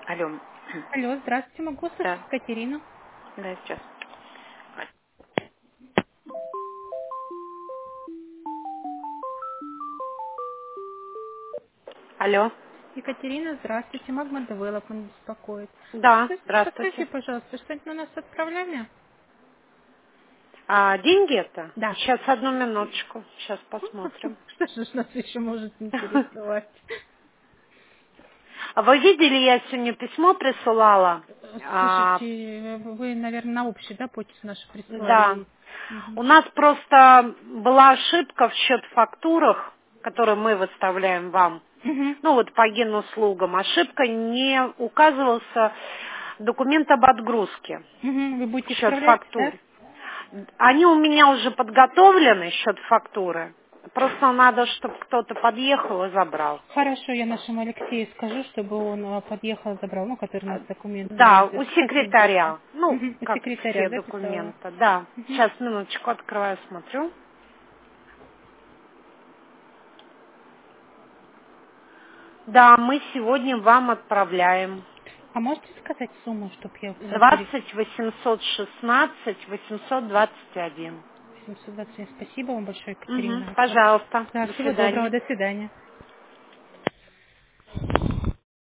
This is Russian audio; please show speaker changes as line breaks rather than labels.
Алло.
Алло, здравствуйте, могу слышать
Да,
Катерину?
да, сейчас. Алло.
Екатерина, здравствуйте, Магма Девелопмент беспокоит.
Да,
Подскажите,
здравствуйте.
пожалуйста, что-нибудь на нас отправляли?
А деньги это?
Да.
Сейчас, одну минуточку. Сейчас посмотрим.
Что же нас еще может интересовать?
А вы видели, я сегодня письмо присылала?
Слушайте, вы, наверное, на общей, да, почту нашу
Да.
прислали? Мгм.
У нас просто была ошибка в счет-фактурах, которые мы выставляем вам.
Мгм.
Ну вот по генуслугам. Ошибка, не указывался документ об отгрузке.
Мгм. Вы будете
Счет
исправлять,
фактур.
да?
Они у меня уже подготовлены, счет фактуры. Просто надо, чтобы кто-то подъехал и забрал.
Хорошо, я нашему Алексею скажу, чтобы он подъехал, забрал, ну, который у нас документы
Да, у
ведет. Спасибо большое.
секретаря. Ну,
Мгм. У
как
секретаря
все
записала.
документы. Да.
Мгм.
Сейчас, минуточку, открываю, смотрю. Да, мы сегодня вам отправляем.
А можете сказать сумму, чтобы я соответственно
20 816 821.
727. Спасибо вам большое,
Угу,
Екатерина.
пожалуйста.
Да,
До
всего доброго,
свидания.
до свидания.